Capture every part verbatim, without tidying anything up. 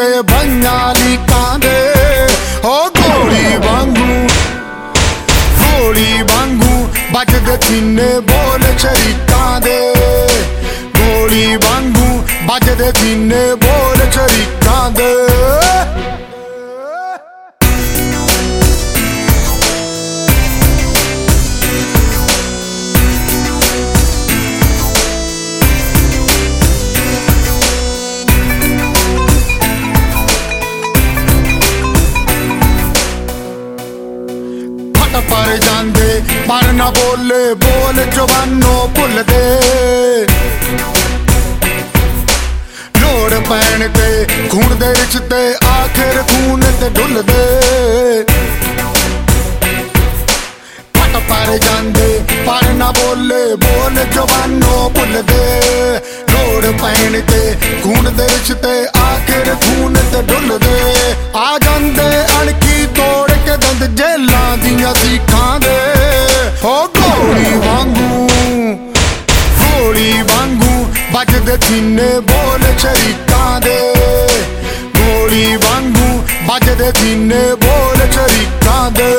ते बइयां लीकां दे ओ गोली वांगू गोली वांगू बजदे सीने बोल शरीकां दे गोली वांगू बजदे सीने बोल शरीकां दे पर जांदे पर ना बोले बोल जुबानों भुल दे लोड़ पैण ते खून दे रिश्ते आखिर खून ते ढुल दे पट पर जांदे पर ना बोले बोल जुबानों भुल दे लोड़ पैण ते खून दे रिश्ते आखिर खून ते ढुल दे आ जांदे अणकी तोड़ के दंद जेलां दियां सीखां दे ओ गोली वांगू गोली वांगू बजदे सीने बोल शरीकां दे गोली वांगू बजदे सीने बोल शरीकां दे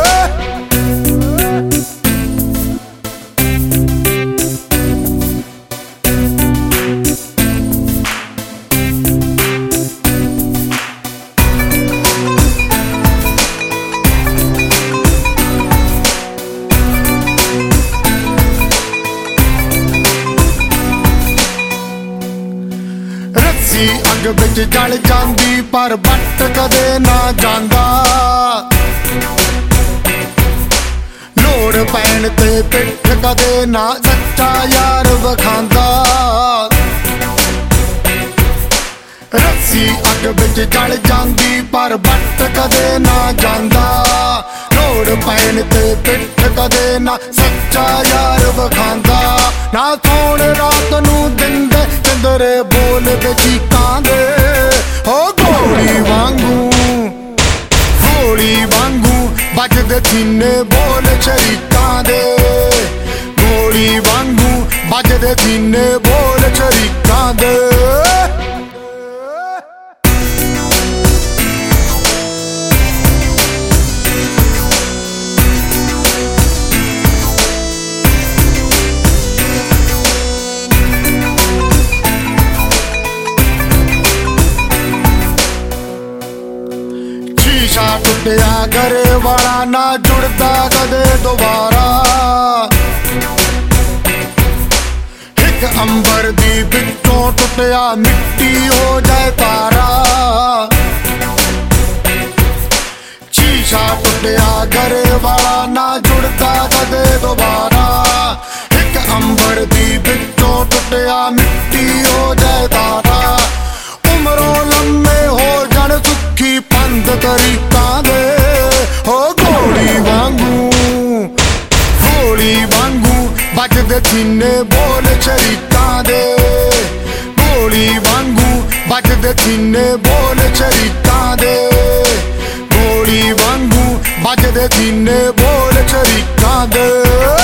अग बिच जल जांदी पर बट कदे ना जांदा लोड़ पैण ते पिठ कदे ना सच्चा यार वखांदा रस्सी अग बिच जल जांदी पर बट कदे ना जांदा लोड़ पैण ते पिठ कदे ना सच्चा यार वखांदा ना सोण रात नूं दिंदे चंदरे बोल दे चीकां दे ओ गोली वांगू गोली वांगू बजदे सीने बोल शरीकां दे गोली वांगू बजदे सीने बोल शरीकां दे शीशा टुटिया घरे वाला ना जुड़दा कदे दोबारा एक अंबर दी बिचों टुटिया मिट्टी हो जाए तारा शीशा टुटिया घरे वाला ना जुड़दा कदे दोबारा एक अंबर दी बिचों टुटिया मिट्टी हो जाए तारा उमरों लम्मे हो जान सुखी पंद तरीकां दे ओ गोली वांगू गोली वांगू बजदे सीने बोल शरीकां दे गोली वांगू बजदे सीने बोल शरीकां दे गोली वांगू बजदे सीने बोल शरीकां दे।